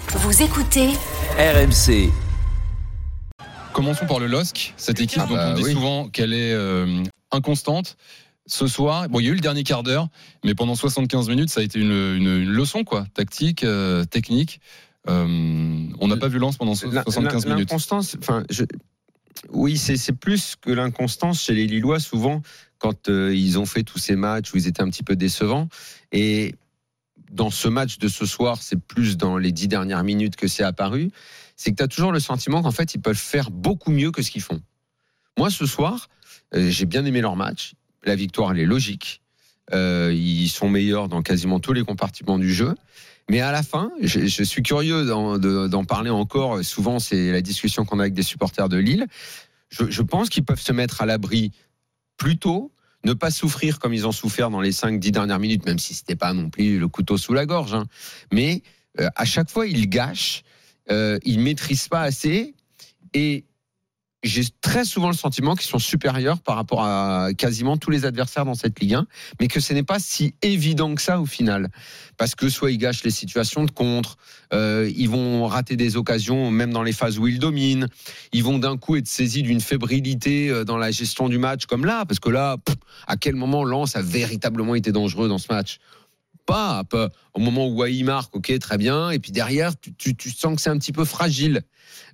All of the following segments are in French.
Vous écoutez RMC. Commençons par le LOSC, cette équipe dont on dit souvent qu'elle est inconstante. Ce soir, il y a eu le dernier quart d'heure, mais pendant 75 minutes, ça a été une leçon, tactique, technique. On n'a pas vu Lens pendant 75 minutes. L'inconstance, oui, c'est plus que l'inconstance chez les Lillois, souvent, quand ils ont fait tous ces matchs où ils étaient un petit peu décevants. Et dans ce match de ce soir, c'est plus dans les 10 dernières minutes que c'est apparu. C'est que tu as toujours le sentiment qu'en fait, ils peuvent faire beaucoup mieux que ce qu'ils font. Moi, ce soir, j'ai bien aimé leur match. La victoire, elle est logique. Ils sont meilleurs dans quasiment tous les compartiments du jeu. Mais à la fin, je suis curieux d'en parler encore. Souvent, c'est la discussion qu'on a avec des supporters de Lille. Je pense qu'ils peuvent se mettre à l'abri plus tôt, ne pas souffrir comme ils ont souffert dans les 5-10 dernières minutes, même si ce n'était pas non plus le couteau sous la gorge. Mais à chaque fois, ils gâchent, ils ne maîtrisent pas assez. Et j'ai très souvent le sentiment qu'ils sont supérieurs par rapport à quasiment tous les adversaires dans cette Ligue 1, mais que ce n'est pas si évident que ça au final. Parce que soit ils gâchent les situations de contre, ils vont rater des occasions même dans les phases où ils dominent, ils vont d'un coup être saisis d'une fébrilité dans la gestion du match comme là, parce que là, à quel moment Lens a véritablement été dangereux dans ce match ? Pas au moment où Wai marque, ok, très bien, et puis derrière tu sens que c'est un petit peu fragile.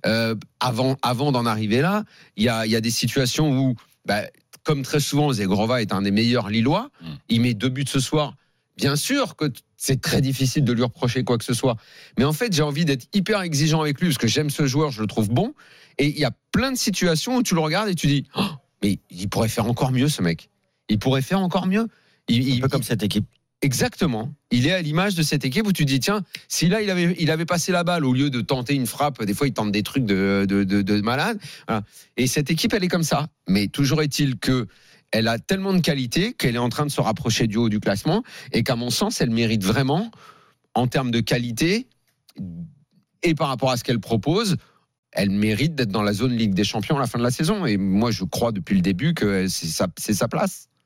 Avant d'en arriver là, il y a des situations où, comme très souvent, Zegrova est un des meilleurs Lillois. Il met 2 buts ce soir. Bien sûr que c'est très difficile de lui reprocher quoi que ce soit, mais en fait j'ai envie d'être hyper exigeant avec lui parce que j'aime ce joueur, je le trouve bon. Et il y a plein de situations où tu le regardes et tu dis, mais il pourrait faire encore mieux ce mec. Il pourrait faire encore mieux. Un peu comme cette équipe. Exactement. Il est à l'image de cette équipe où tu dis, tiens, si là il avait passé la balle au lieu de tenter une frappe, des fois il tente des trucs de malade. Voilà. Et cette équipe, elle est comme ça. Mais toujours est-il que elle a tellement de qualité qu'elle est en train de se rapprocher du haut du classement et qu'à mon sens, elle mérite vraiment, en termes de qualité et par rapport à ce qu'elle propose, elle mérite d'être dans la zone Ligue des Champions à la fin de la saison. Et moi, je crois depuis le début que c'est sa place.